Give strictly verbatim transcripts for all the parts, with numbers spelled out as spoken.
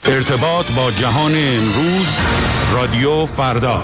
ارتباط با جهان امروز، رادیو فردا.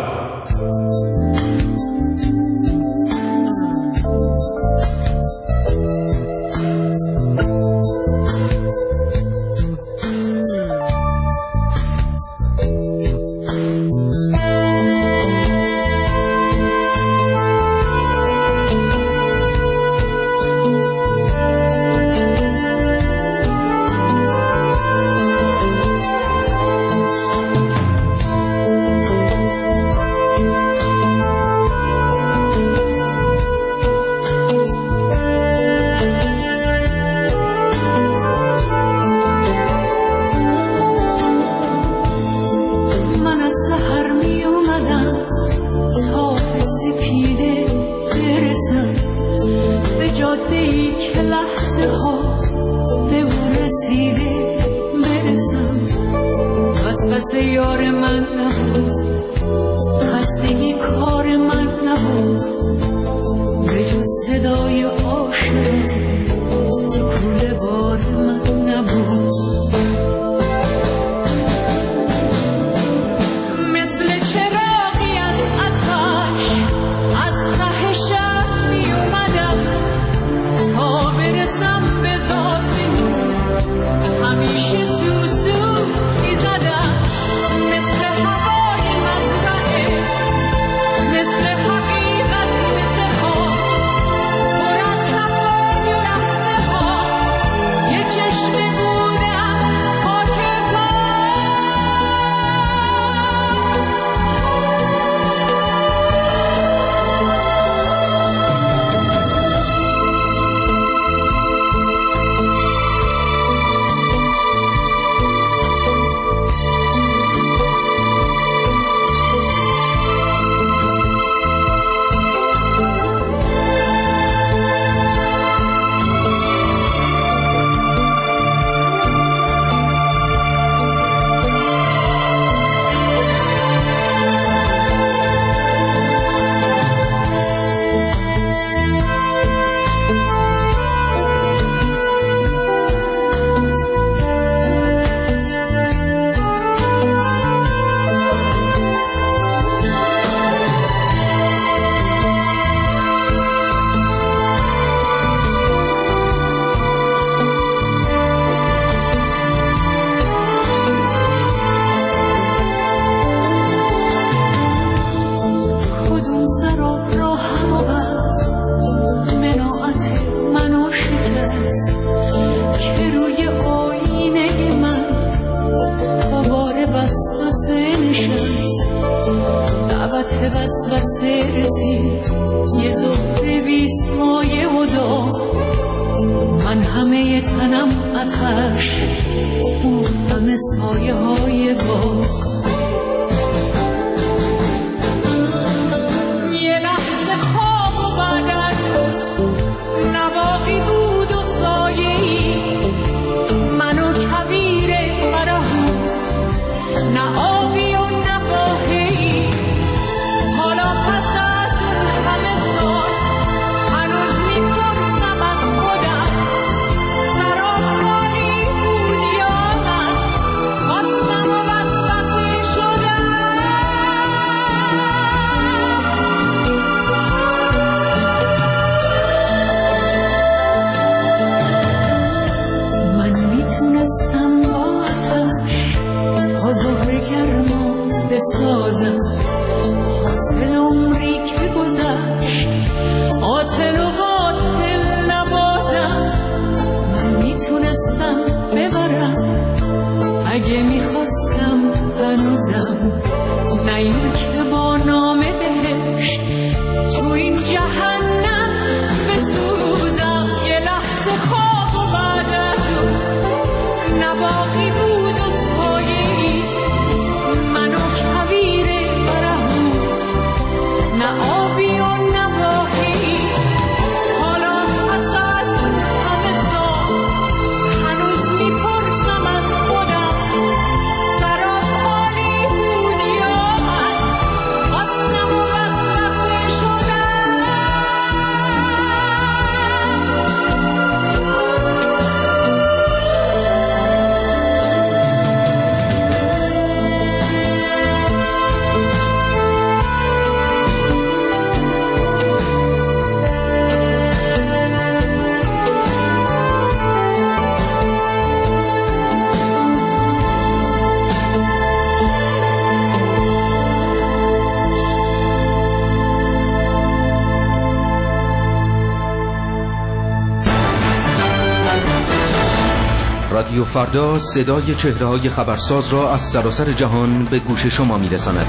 رادیو فردا صدای چهره‌های خبرساز را از سراسر جهان به گوش شما می‌رساند.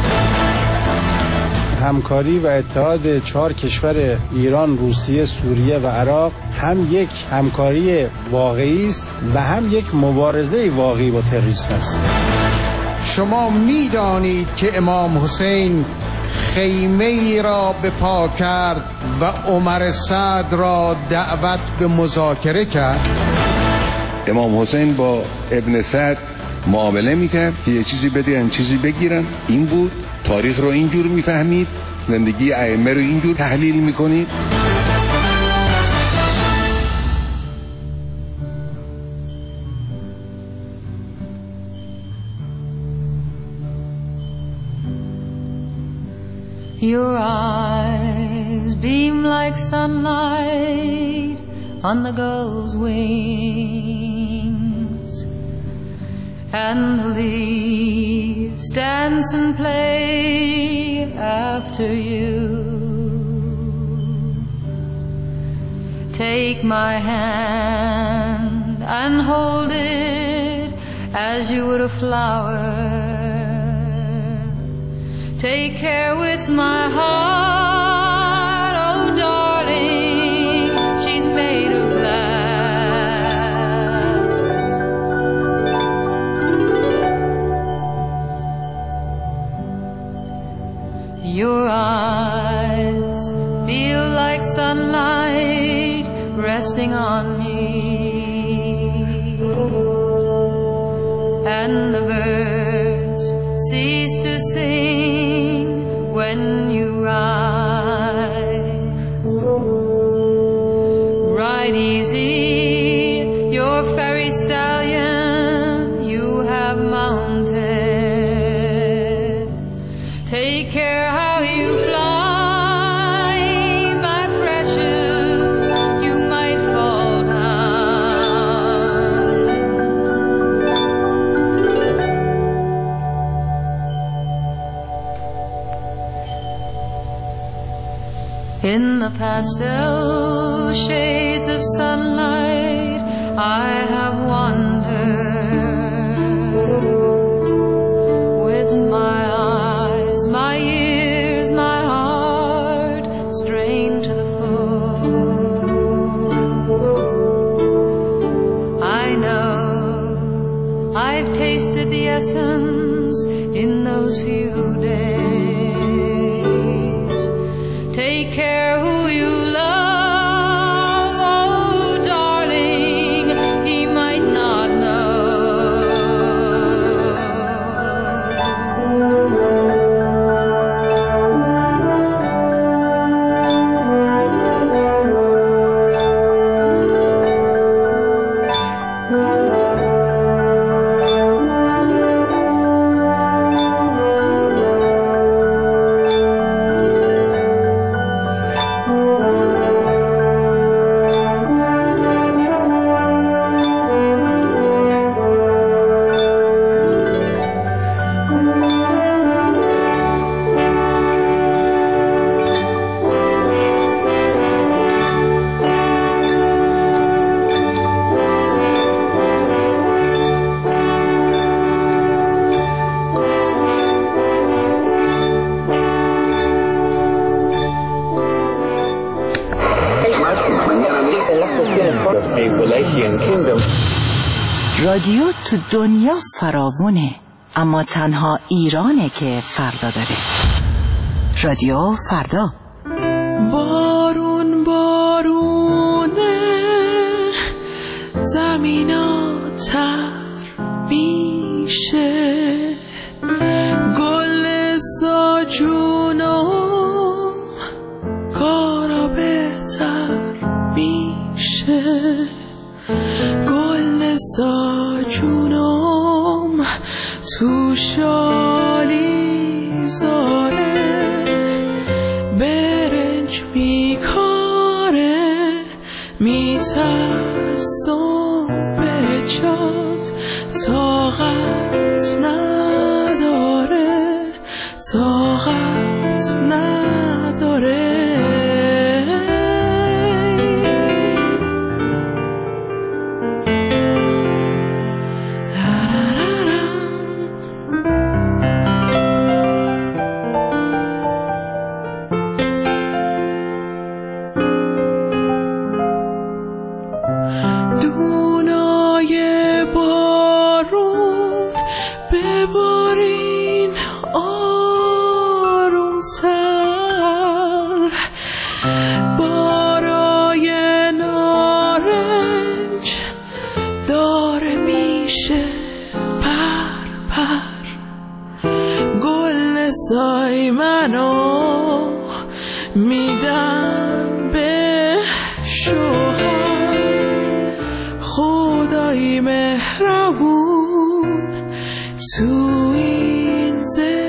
همکاری و اتحاد چهار کشور ایران، روسیه، سوریه و عراق هم یک همکاری واقعی است و هم یک مبارزه واقعی با تروریسم است. شما می‌دانید که امام حسین خیمه ای را به پا کرد و عمر سعد را دعوت به مذاکره کرد. امام حسین با ابن سعد معامله میکرد که یه چیزی بدهن چیزی بگیرن. این بود. تاریخ رو اینجور میفهمید، زندگی ائمه رو اینجور تحلیل میکنید. Your eyes beam like sunlight on the gull's wings, and the leaves dance and play after you. Take my hand and hold it as you would a flower. Take care with my heart, oh darling, she's made of glass. Your eyes feel like sunlight resting on me, and the birds cease to sing when you ride. Ride easy, your fairy stallion you have mounted. Take care how you fly, my precious, you might fall down. In the pastel shades of sunlight I have wandered, with my eyes, my ears, my heart strained to the full. I know I've tasted the essence in those few days. Take care who you love, oh darling, he might not know. رادیو تو دنیا فراوونه، اما تنها ایرانه که فردا داره. رادیو فردا. بارون بارونه، زمینا تر میشه، گل ساجونم کارا بهتر میشه، گل ساجونم تو شالی زاره، برنج میکاره، میترسم به جات طاقت نداره، طاقت نداره. سای منو میدن به شوهر، خدای مهربون تو این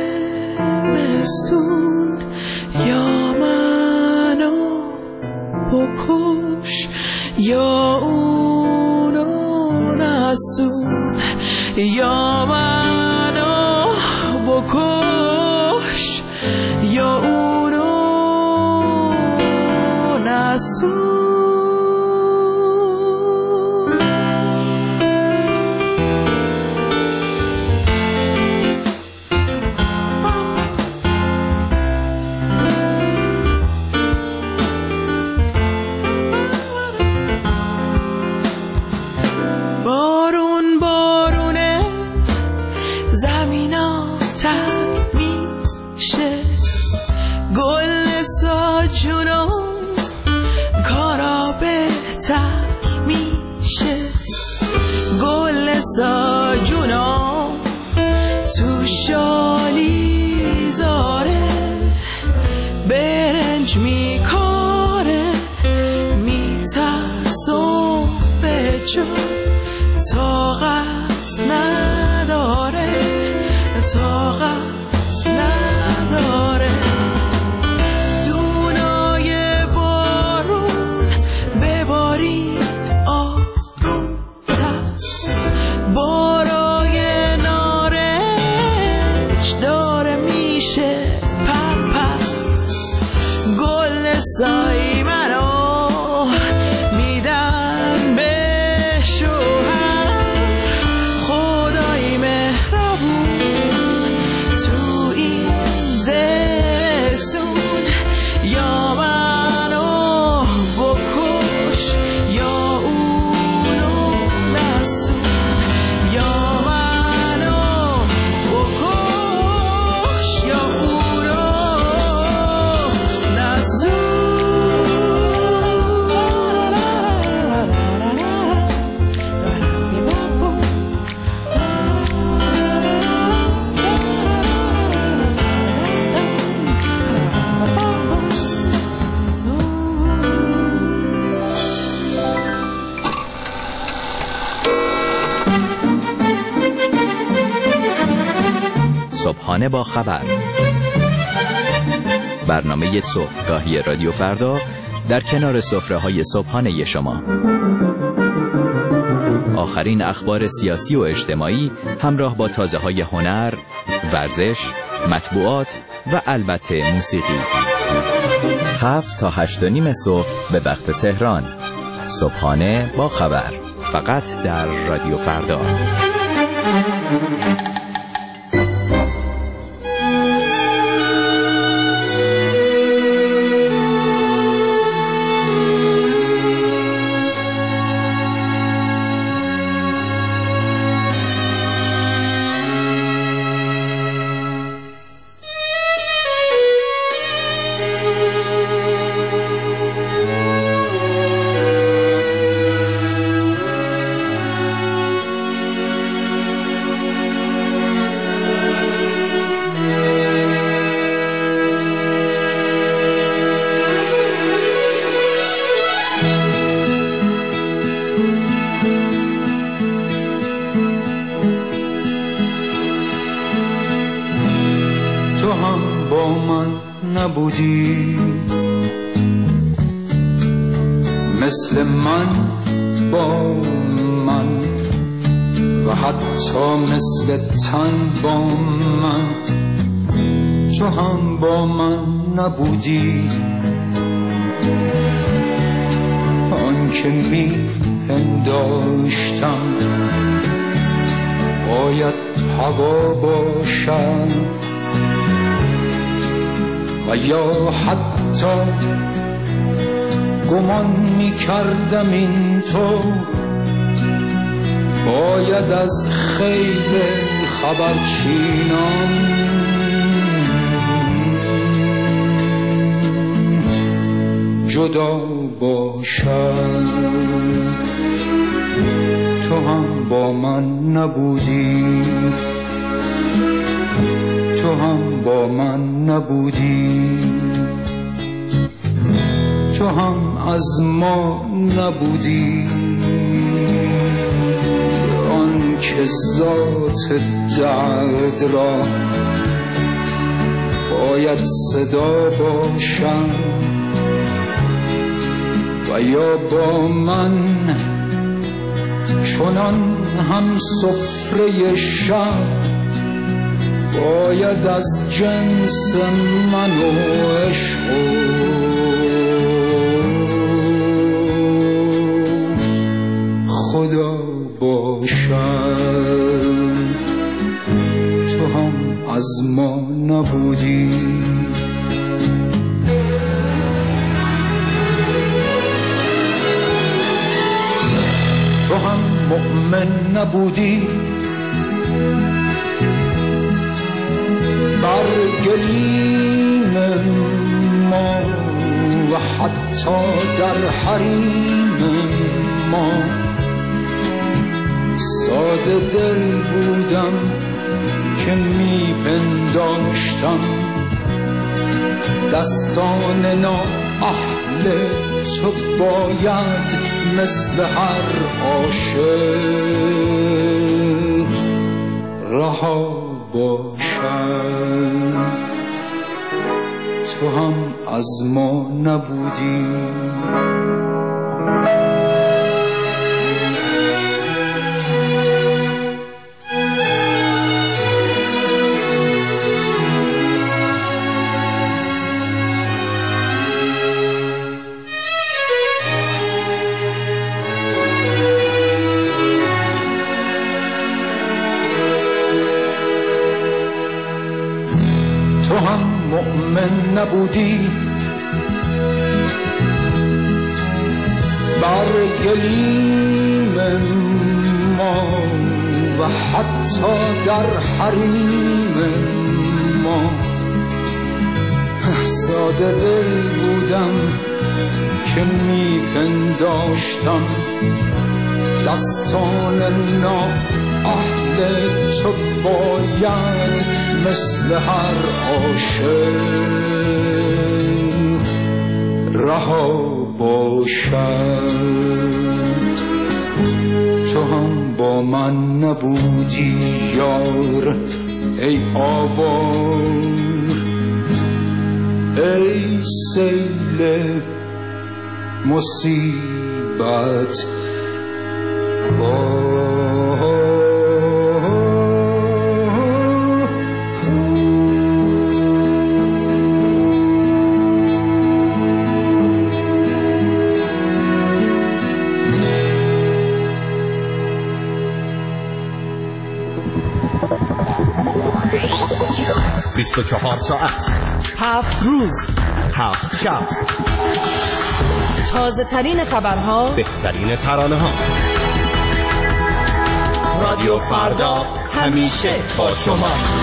زمستون یا منو بکش یا اونو نستون، یا منو بکش یا اونو نستون. بارون بارونه زمینا تر میشه، گل ساجونو کارا بهتر میشه، گل ساجونو تو شالی زاره برنج میکاره، میترسو به جا طاقت نداره، طاقت نداره. دونای بارون ببارید آروم‌تر، بارای نارنج داره میشه پر پر، گل سای منو میدن به شوهر، خدای مهربون تو این زمستون یا منو بکش یا اونو نستون، یا منو بکش یا اونو نستون. صبحانه با خبر، برنامه صبحگاهی رادیو فردا در کنار سفره‌های صبحانه شما. آخرین اخبار سیاسی و اجتماعی همراه با تازه‌های هنر، ورزش، مطبوعات و البته موسیقی. هفت تا هشت و نیم صبح به وقت تهران. صبحانه با خبر، فقط در رادیو فردا. تو هم با من نبودی، مثل من با من و حتی مثل تن با من. تو هم با من نبودی، آن که می پنداشتم باید هوا باشد و یا حتی گمان می کردم این تو باید از خیل خبرچینان جدا باشد. تو هم با من نبودی، تو هم با من نبودی، تو هم از ما نبودی. آن که ذات درد را باید صدا باشد و یا با من چنان هم سفره شب باید از جنس من و عشق خدا باشد. تو هم از ما نبودی، تو هم مؤمن نبودی، بر گلیم ما و حتی در حریم ما ساده دل بودم که می پنداشتم دستان نااهل تو باید مثل هر عاشق رها باشد. تو هم از ما نبودی، تو هم مؤمن نبودی، بر گلیم ما و حتی در حریم ما ساده دل بودم که می پنداشتم دستان نااهل تو باید مثل هر عاشق رها باشد. تو هم با من نبودی یار ای آوار، ای سیل مصیبت با بیست و چهار ساعت، هفت روز، هفت شب، تازه ترین خبرها، بهترین ترانه ها. رادیو فردا همیشه با شماست.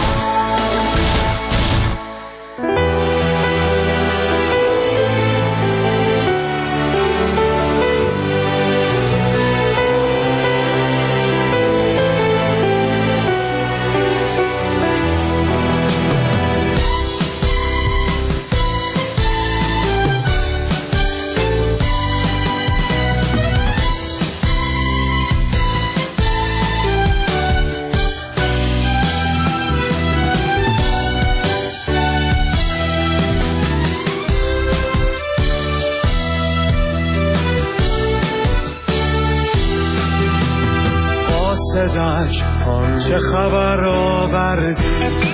صدق آن چه خبر آوردی،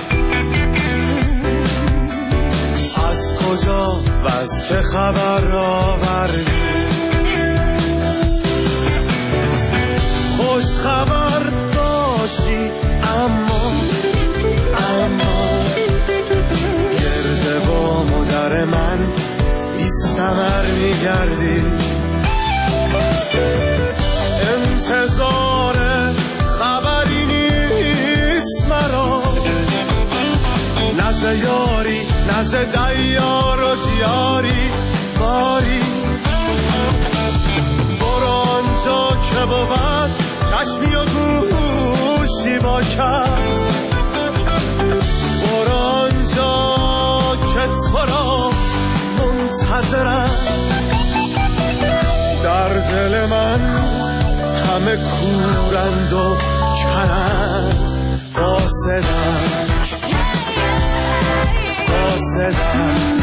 از کجا و از که خبر آوردی، خوش خبر داشتی کمر میگردی، انتظار خبری نیست مرا، نزد یاری نزد دیار و دیاری باری. برو آنجا که بود چشمی و گوشی با کس، برو آنجا که تو را منتظرم. در دل من همه کورند و کرند، قاصدم قاصدم.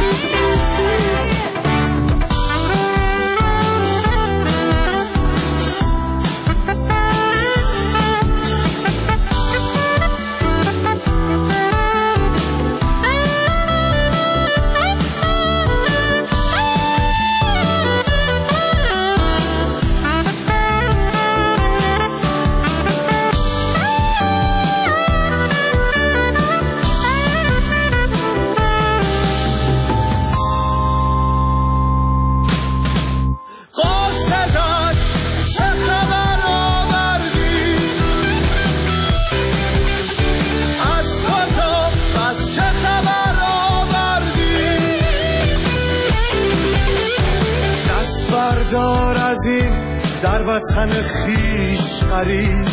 دار از این در وطن خیش غریب،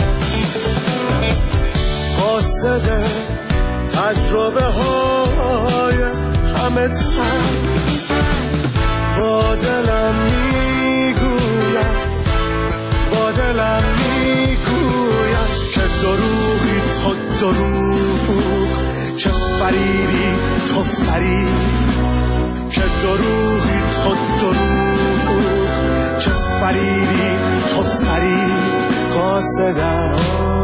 قاصد تجربه های همه تن. با دلم میگوید با دلم میگوید که دروغی تو دروغ، که فریبی تو فریب، که دروغی تو دروغ، که فریبی تو فریب. قاصدم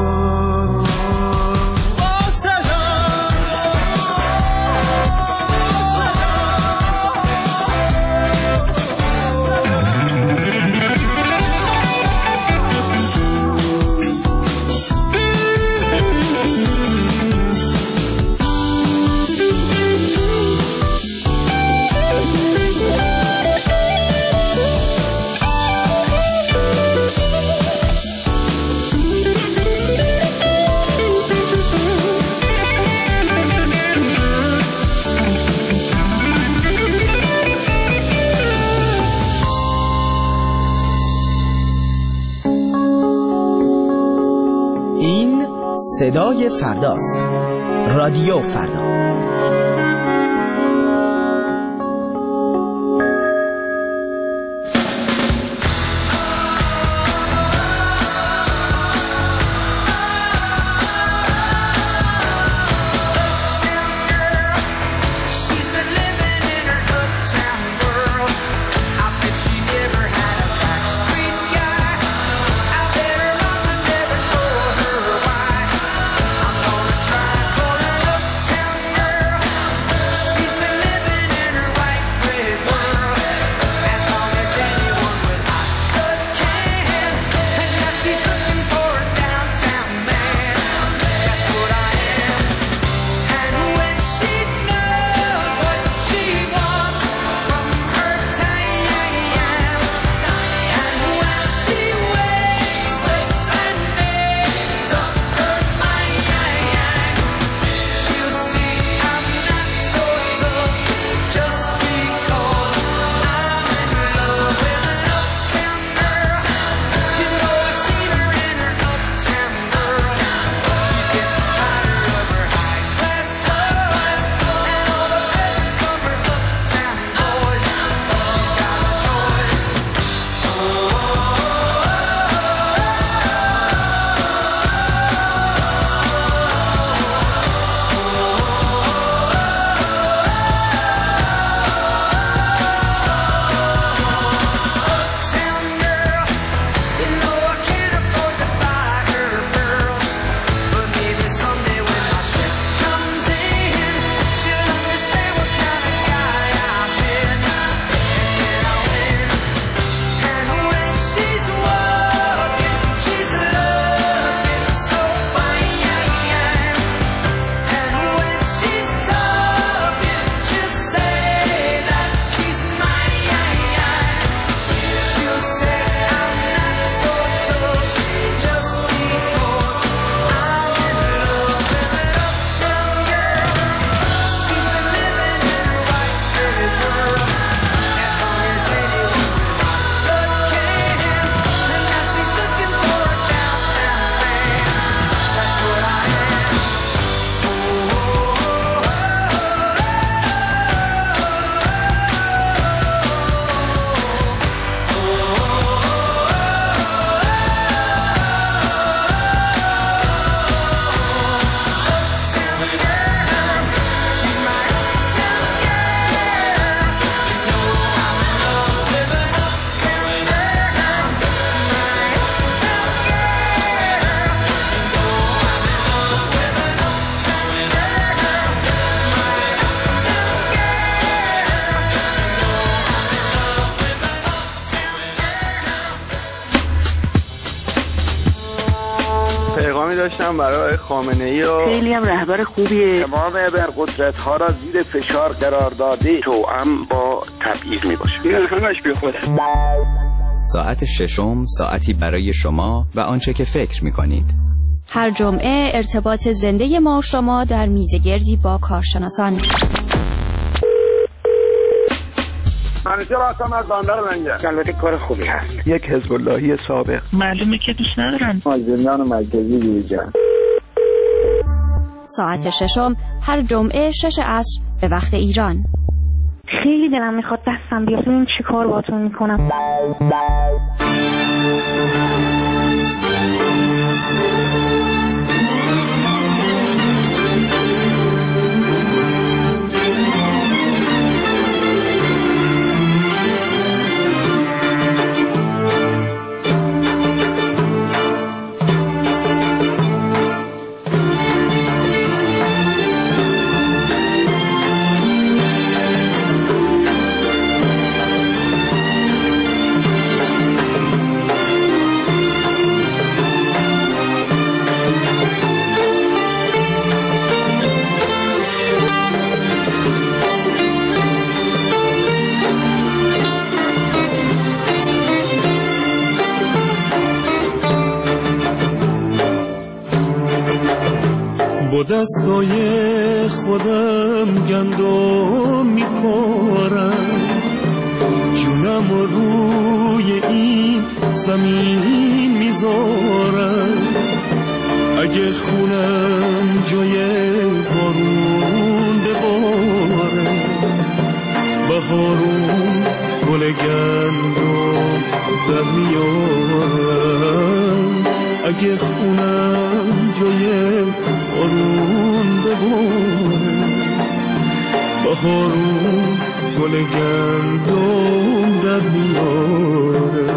صدای فرداست. رادیو فردا. داشتم برای خامنه‌ای و خیلی هم رهبر خوبیه. تمام ابرقدرت‌ها را زیر فشار قرار داده توأم با تبعیض میباشه. این همش بی خوده. ساعت ششم ساعتی برای شما و آنچه که فکر می‌کنید. هر جمعه ارتباط زنده ما و شما در میزگردی با کارشناسان. منیجر هستم از بندر لنگر. البته کار خوبی هست. یک حزب اللهی سابق. معلومه که دوست ندارن. مازندران مرکزی بیرجان. ساعت ششم هر جمعه شش عصر به وقت ایران. خیلی دلم میخواد دستم بیاد ببین چی کار باهاتون میکنم. با دستای خودم گندم میکارم، جونم روی این زمین میذارم. اگه خونم جای بارون بباره، بهارون گل گندم در میارم. اگه خونم جای بارون بباره، بهارون گل گندم در میاره.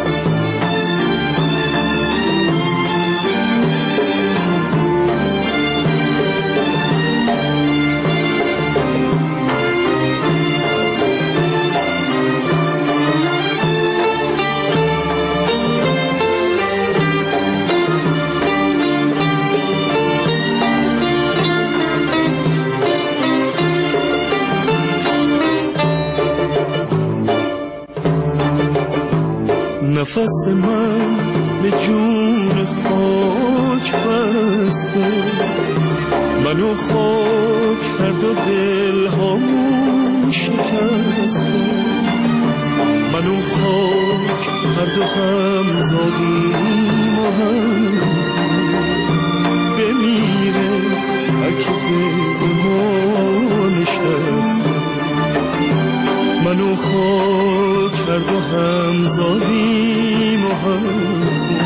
نفس من به جون خاک بسته، منو خاک هر دو دل همون شکسته. منو خاک هر دو هم زادیم و هم بمیره اگه به ما نشسته. منو خاک هر دو هم زادیم و هم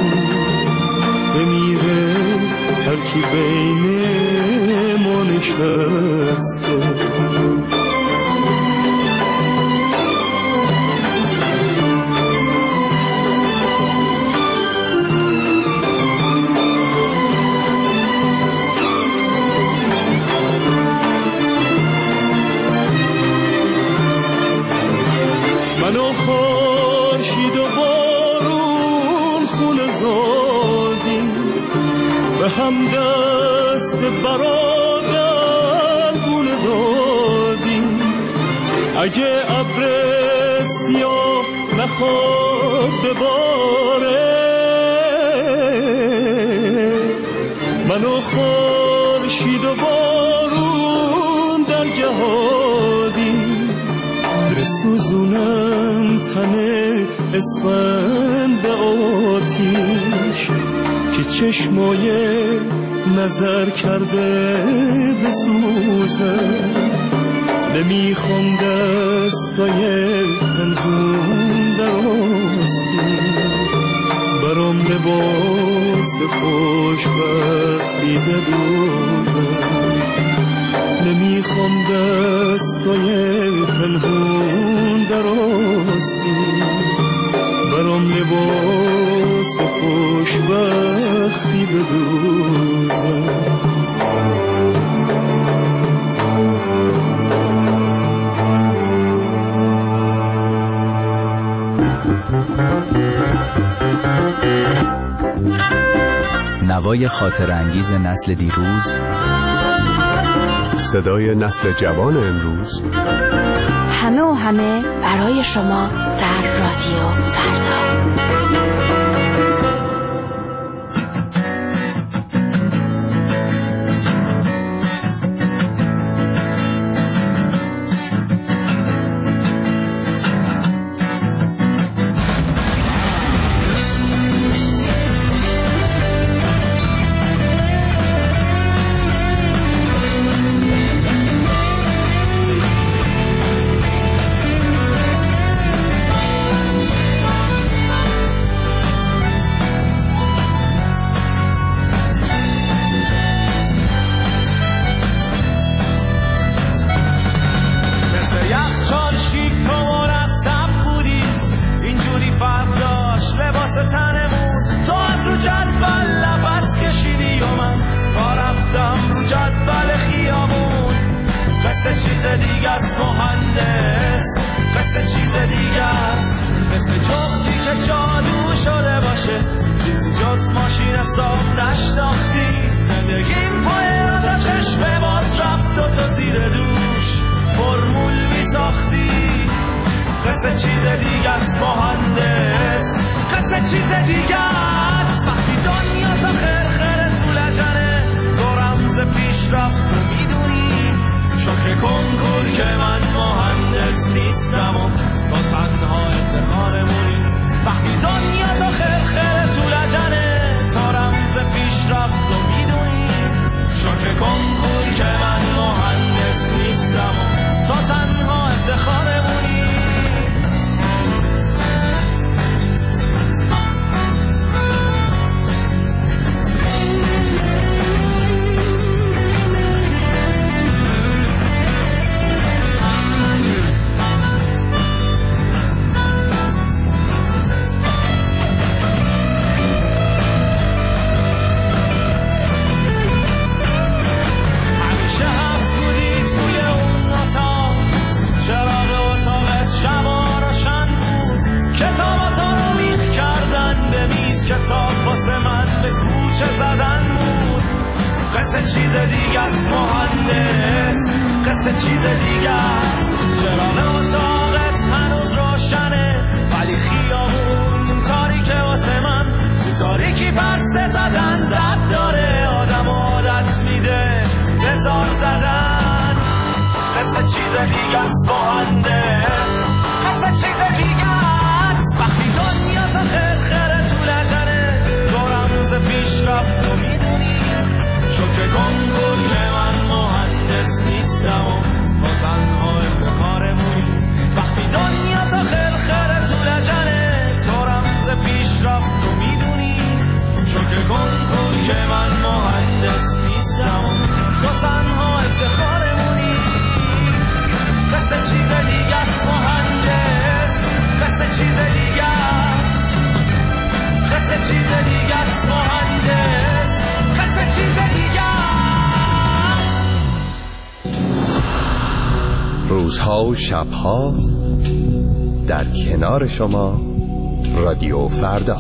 بمیره هر کی بین ما نشسته. منو خورشید و بارون خونه زادیم، به هم دست برادر گونه دادیم. اگه ابر سیاه نخواد بباره، منو خورشید و بارون در جهادیم. بسوزونم تن اسفند به آتیش که چشمای نظر کرده بسوزه. نمیخوام دستای پنهون در آستین، برام لباس خوشبختی بدوزه. نمیخوام دستای پنهون در آستین، برام لباس خوشبختی بدوزه. صدای خاطر انگیز نسل دیروز، صدای نسل جوان امروز، همه و همه برای شما در رادیو فردا. چیز دیگه است مهندس، قصه چیز دیگه است، مثل جغدی که جادو شده باشه، چیزی جز ماشین حساب نشناختی. زندگیم پای تا چشم باز رفت و تو زیر دوش فرمول می ساختی. قصه چیز دیگه است مهندس، قصه چیز دیگه است. وقتی دنیا تا خرخره تو لجنه، تو رمز پیش رفت و میدونی شکر کنکور که من مهندس نیستم و تو تنها افتخارمونی. وقتی دنیا تا خرخره تو لجنه، تا رمز پیش رفت و میدونی شکر کنکور که من مهندس نیستم و تو تنها افتخارمونی. کتاب واسه من به کوچه زدن بود. قصه چیز دیگه است مهندس، قصه چیز دیگه است. چراغ اتاقت هنوز روشنه ولی خیابون تاریکه واسه من. تو تاریکی پرسه زدن درد داره، آدم عادت میده بزار زدن. قصه چیز دیگه است مهندس، قصه چیز دیگه است. وقتی دنیا تا خرخره تو لجنه، تو رمز پیش رفت و میدونی شکر کنکور که من مهندس نیستم و با تنها افتخارمونی. وقتی دنیا تا خرخره تو لجنه، تو رمز پیش رفت و میدونی شکر کنکور که من مهندس نیستم و تو تنها افتخارمونی. قصه چیز دیگه است مهندس، قصه چیز دیگه است، قصه چیز دیگه است مهندس، قصه چیز دیگه است. روزها و شبها در کنار شما رادیو فردا.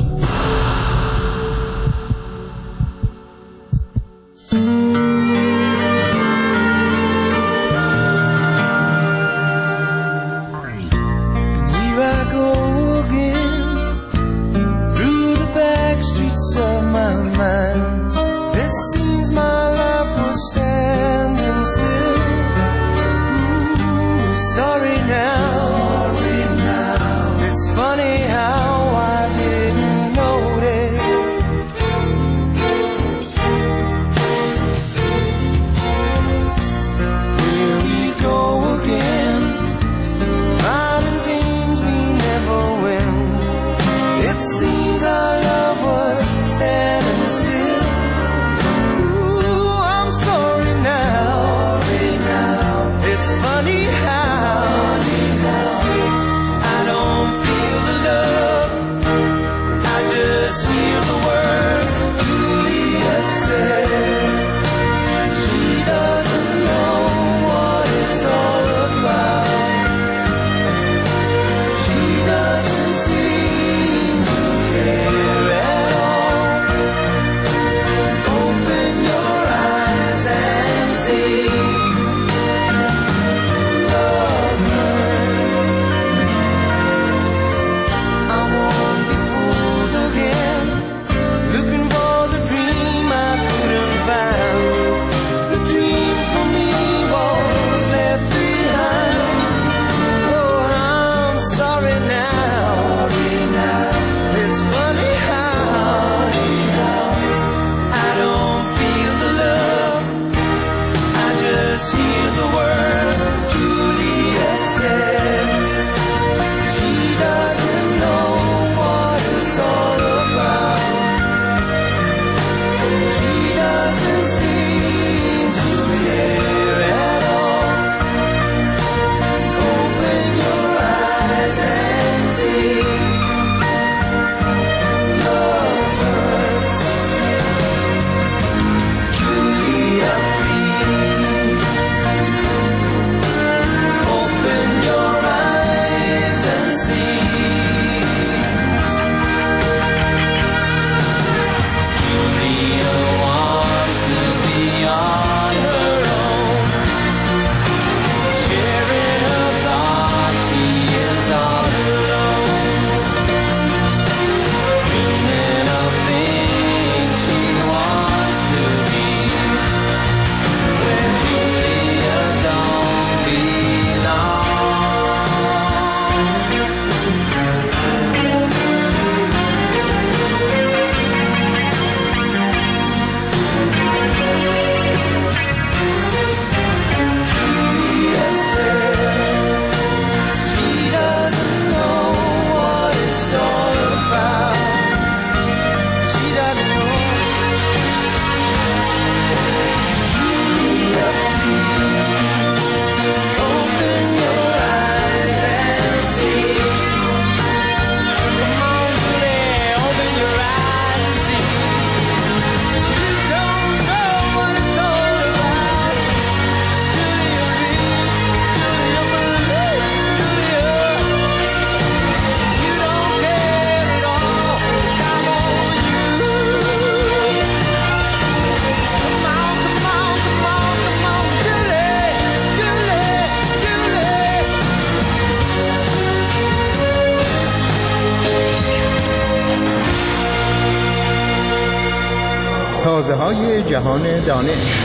تازه های جهان دانش.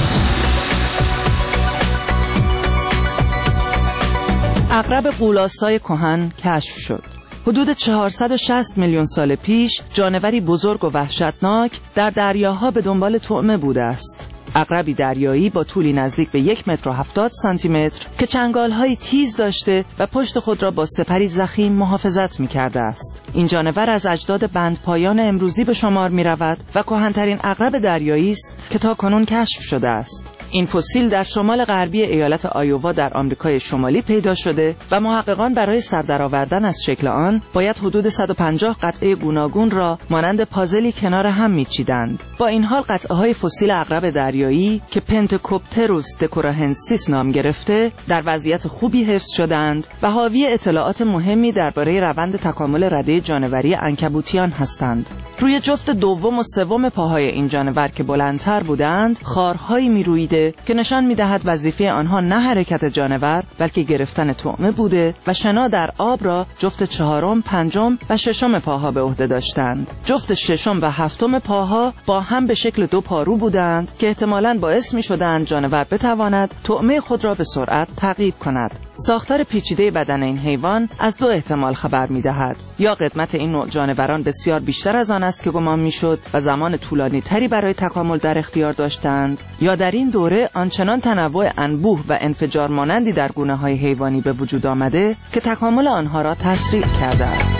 عقرب غول‌آسای کهن کشف شد. حدود چهارصد و شصت میلیون سال پیش جانوری بزرگ و وحشتناک در دریاها به دنبال طعمه بوده است. عقربی دریایی با طولی نزدیک به یک متر و هفتاد سانتی متر که چنگال‌های تیز داشته و پشت خود را با سپری ضخیم محافظت می‌کرده است. این جانور از اجداد بندپایان امروزی به شمار می‌رود و کهن‌ترین عقرب دریایی است که تاکنون کشف شده است. این فسیل در شمال غربی ایالت آیووا در آمریکای شمالی پیدا شده و محققان برای سر درآوردن از شکل آن باید حدود صد و پنجاه قطعه گوناگون را مانند پازلی کنار هم میچیدند. با این حال قطعه‌های فسیل عقرب دریایی که پنتکوپتروس دکوراهنسیس نام گرفته در وضعیت خوبی حفظ شدند و حاوی اطلاعات مهمی درباره روند تکامل رده جانوری عنکبوتیان هستند. روی جفت دوم و سوم پاهای این جانور که بلندتر بودند خارهایی میرویده که نشان می‌دهد وظیفه آنها نه حرکت جانور بلکه گرفتن طعمه بوده و شنا در آب را جفت چهارم، پنجم و ششم پاها به عهده داشتند. جفت ششم و هفتم پاها با هم به شکل دو پارو بودند که احتمالاً باعث می‌شدند جانور بتواند طعمه خود را به سرعت تعقیب کند. ساختار پیچیده بدن این حیوان از دو احتمال خبر می‌دهد: یا قدمت این نوع جانوران بسیار بیشتر از آن است که گمان می‌شد و زمان طولانی تری برای تکامل در اختیار داشتند، یا در این دوره آنچنان تنوع انبوه و انفجار مانندی در گونه‌های حیوانی به وجود آمده که تکامل آنها را تسریع کرده است.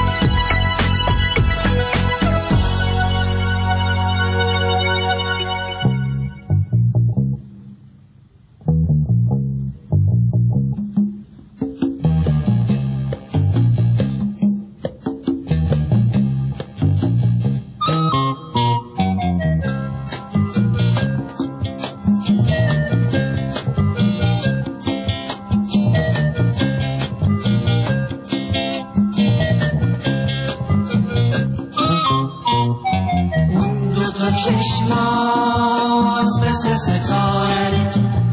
چشمات مثل ستاره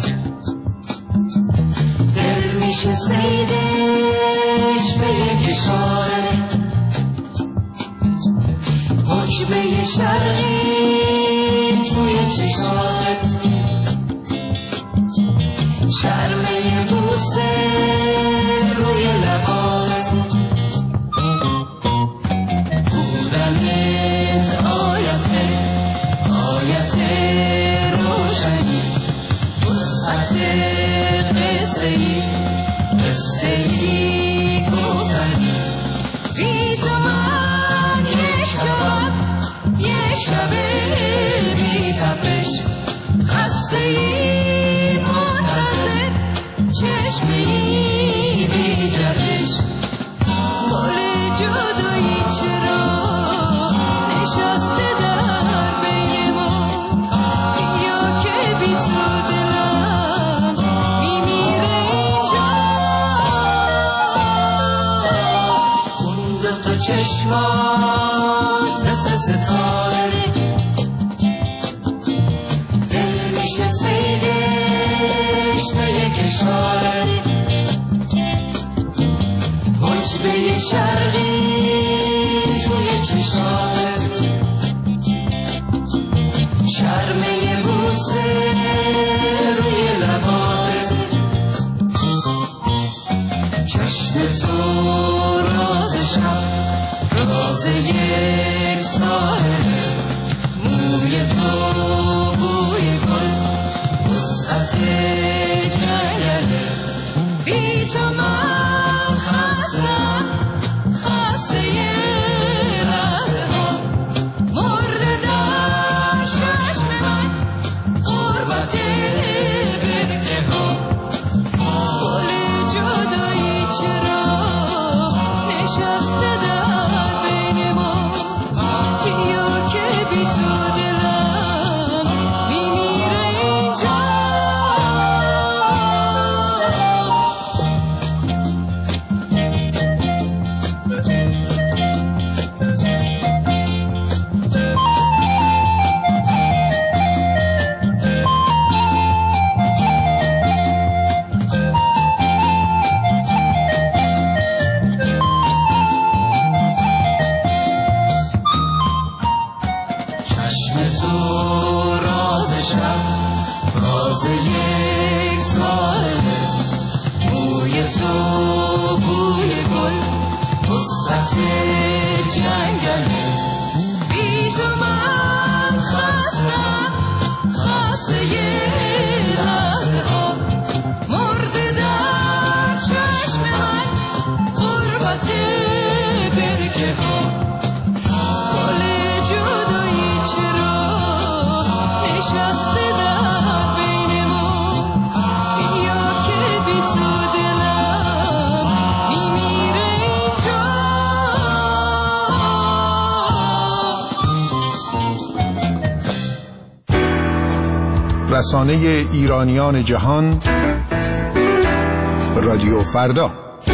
دل میشه سیدش به یک اشاره حجبه شرقی توی چشات شرمه بوسه روی لبات بودنت آیته آیت روشنی وسعت قصه ای قصه ای گفتنی بی تو من یک شبم یک شب بی تپش خسته ای منتظر چشمه ای بی جهش گل جدایی چرا نشسته در بین ما یا که بی تو دلم میمیره اینجا اون دوتا چشمات مثل ستاره دل میشه سیدش به یک اشاره حجبه شرقی توی چشات شرمه بوسه روی لبات چشم تو راز شب راز یک ساحل موی تو بوی گل وسعت جنگله بی تو من خستم خسته لحظه ها مرده در چشم من غربت برکه ها گل جدایی چرا نشسته در بین ما یا که بی تو دلم میمیره اینجا تازه یک ساله، بوی تو بوی گل، وسعت جنگله. بی تو من خستم، خسته یه لحظه آب، مرده در چشم من غربت برکه ها. گل جدایی چرا نشسته در بین ما، یا که بی تو دلم میمیره اینجا. رسانه ایرانیان جهان، رادیو فردا.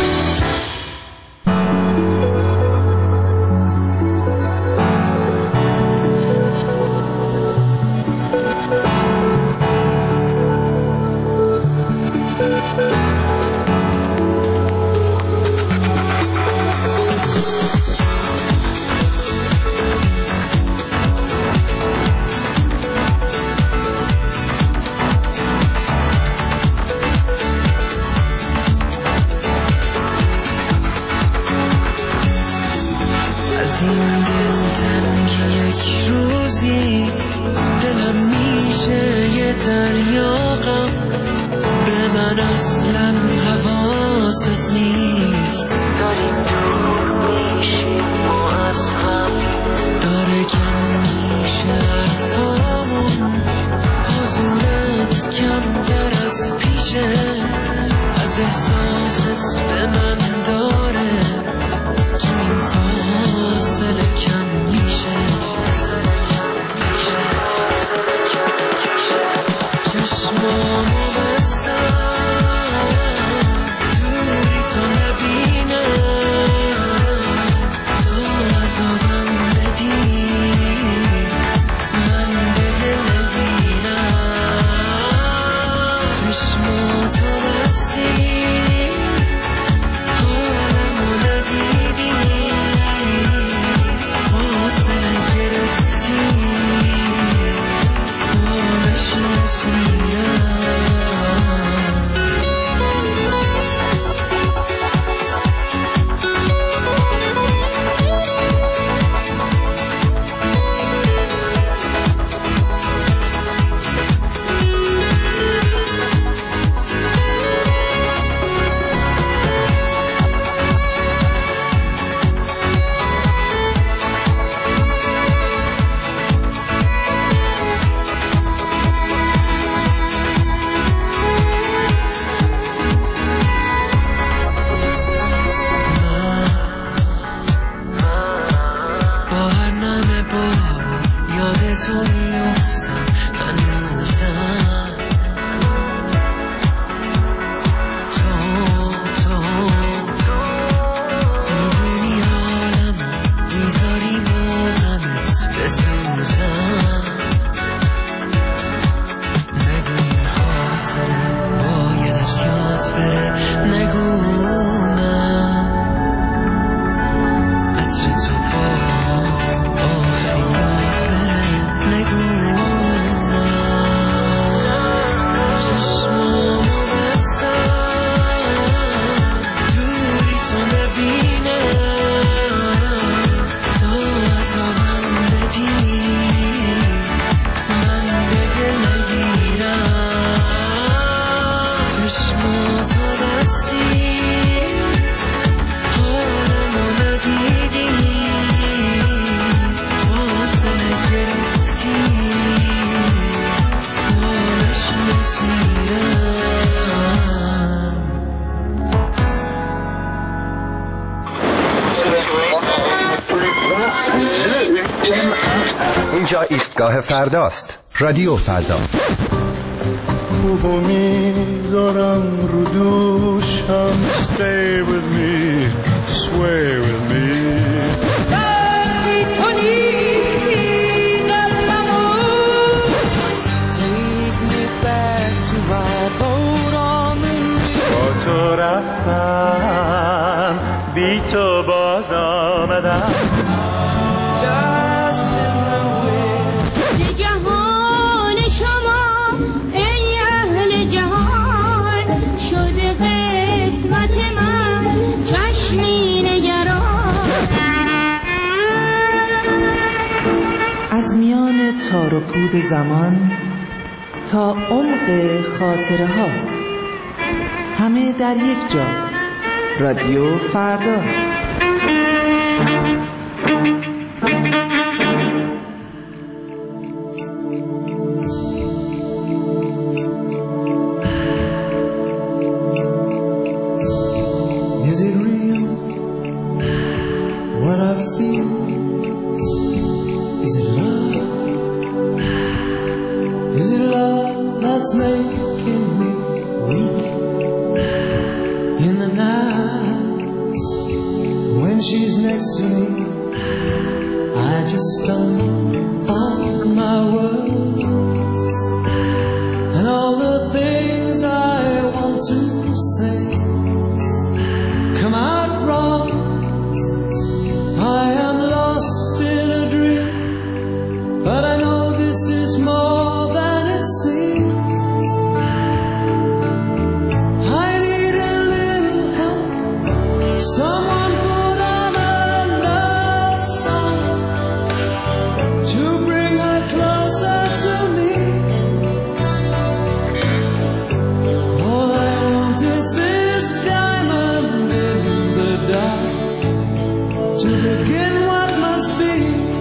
اینجا ایستگاه فرداست. رادیو فردا. خوبو میذارم رو دوشم. Stay with me, sway with me. دردی تو نیستی قلبمو. Take me back to my boat on the river. با تو رفتم، بی تو باز آمدم. جهان شما ای غیرت من چشمی نگران. از میان تار و پود زمان تا عمق خاطره ها، همه در یک جا. رادیو فردا. Is it real what I feel? Is it love? Is it love that's making me weak in the night? When she's next to me, I just stumble on my words, and all the things I want to say come out wrong. I am lost in a dream, but I know this is more than it seems. I need a little help. Someone put on a love song to bring her closer to me. All I want is this diamond in the dark to begin what must be.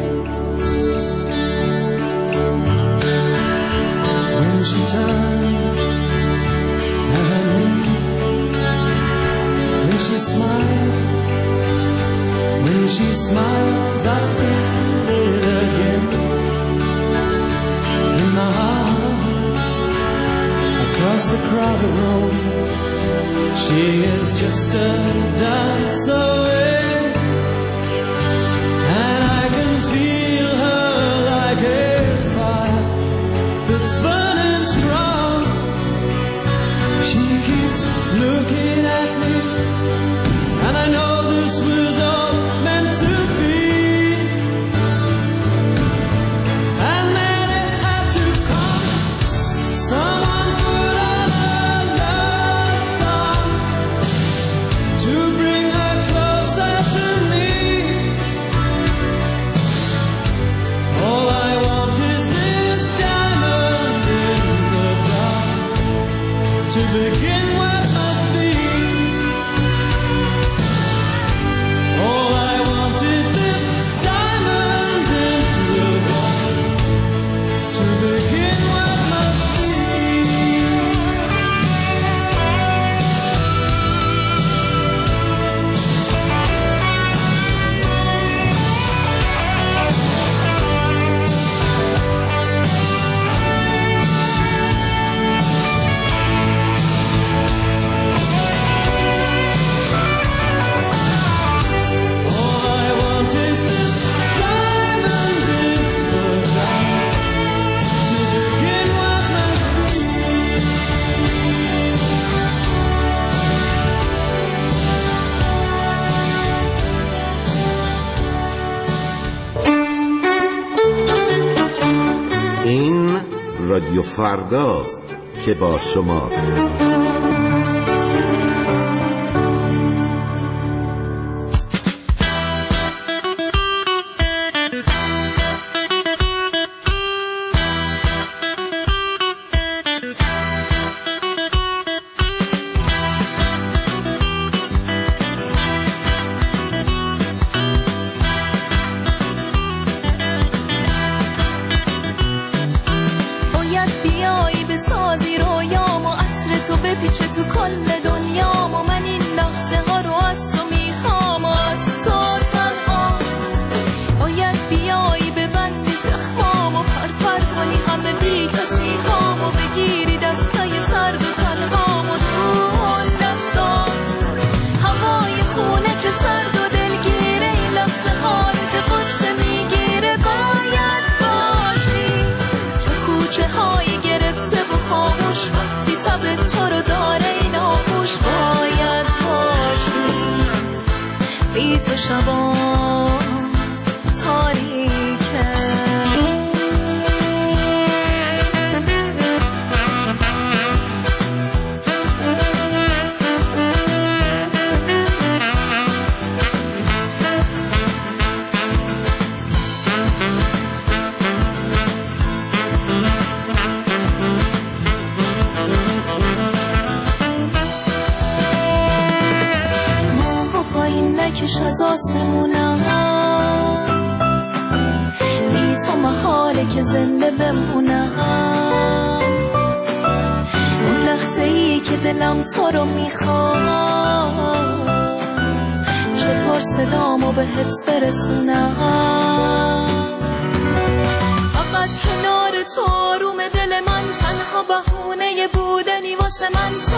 When she turns at her knee, when she smiles, when she smiles, I feel it again in my heart. Across the crowded room, she is just a dance away, and I can feel her like a fire that's burning strong. She keeps looking at me, and I know this was all meant to be. And then it had to come. Someone put on a love song to bring her closer to me. All I want is this diamond in the dark to begin what must be. All I want is this diamond in the dark to begin what must be. All I want is this diamond in the dark to begin what must این رادیو فرداست که با شماست. باید بیایی بسازی رویامو، عطر تو بپیچه تو کل دنیامو. من این لحظه ها رو از تو میخوام و از تو تنها. باید بیایی ببندی زخمامو، پرپر کنی همه بی کسی هامو، بگیری دستای سرد و تنهامو تو اون دستام. هوای خونه که سرد و دلگیره، این لحظه ها رو که قصه میگیره. باید باشی تو کوچه های گرفته و خاموش، وقتی تب تو رو داره این آغوش. باید باشی بی تو شبا تاریکه. نکش از آسمونم، بی تو محاله که زنده بمونم. اون لحظه ای که دلم تو رو میخواد، چطور صدامو بهت برسونم. فقط کنار تو آروم دل من، تنها بهونه بودنی واسه من. تو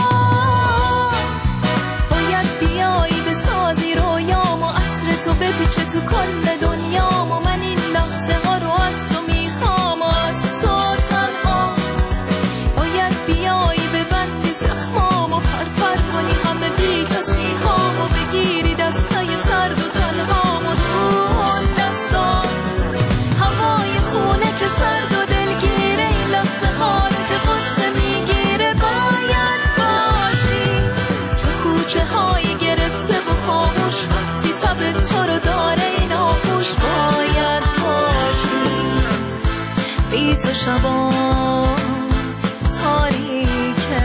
باید بیایی بسازی رویامو، عطر تو بپیچه تو کل دنیامو. من این لحظه ها رو از تو میخوام، از تو تنها باید بیایی ببندی زخمامو، پرپر کنی همه بی کسی هامو، بگیری دستای سرد و تنهامو. تو اون دستات هوای خونه که سرد و دلگیره، این لحظه ها رو که قصه میگیره. باید باشی تو کوچه های گرفته و خاموش، وقتی تب تو رو داره این آغوش. باید باشی بی تو شبا تاریکه.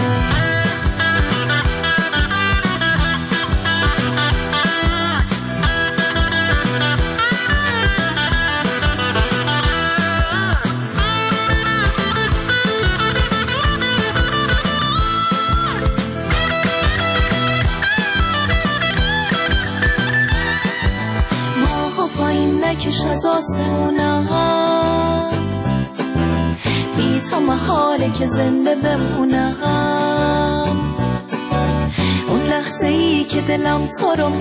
ماهو پایین نکش از آسمونم، بی تو محاله که زنده بمونم. اون لحظه ای که دلم تو رو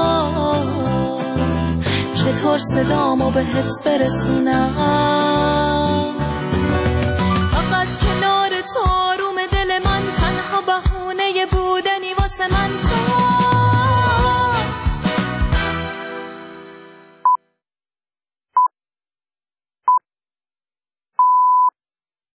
میخواد، چطور صدامو بهت برسونم.